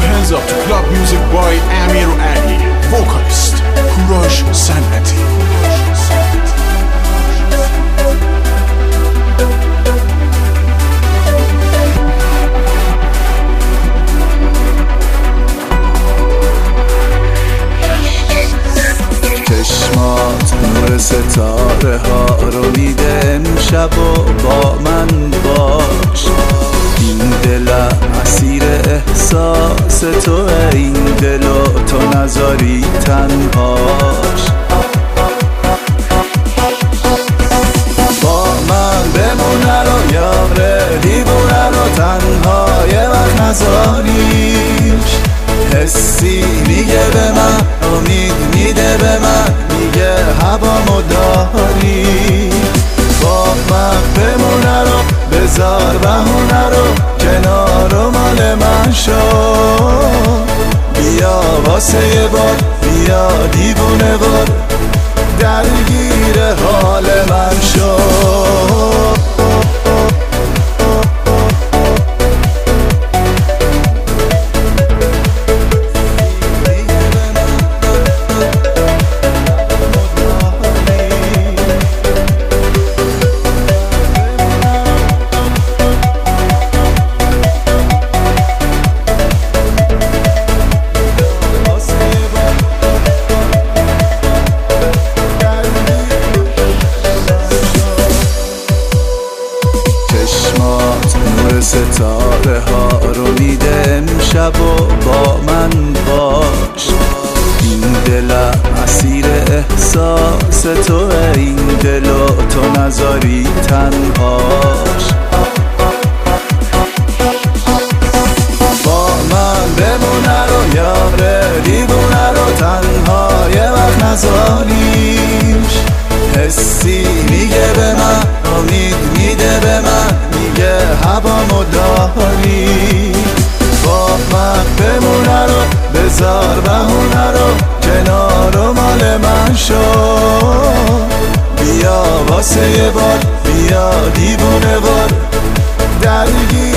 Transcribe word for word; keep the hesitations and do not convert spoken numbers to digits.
hands up to club music by Amir Ali, vocalist کوروش صنعتی. چشمات نور ستاره ها رو میده امشب و با من باش. این دل اسیر احساس تو، این دل و تو نذاری تنهاش. با من بمونه رو یاره دیوونه رو تنها یه وقت نذاریش. حسی میگه به من، امید میده به من، میگه هوامو داری. با من بمونه رو بذار بهونه رو کنار و مال من شو. بیا واسه یه بار، بیا دیوونه بار، درگیر حال من شو. چشمات نور ستاره ها رو میده امشب و با من باش. این دل اسیر احساس تو، این دل و تو نذاری تنهاش. با من بمونه رو یاره دیوونه رو تنها یه وقت نذاریش. حسی میگه به من، امید میده به من، میگه هوامو داری. با من بمونه رو بذار بهونه رو کنار و مال من شو. بیا واسه یه بار، بیا دیوونه بار، درگیر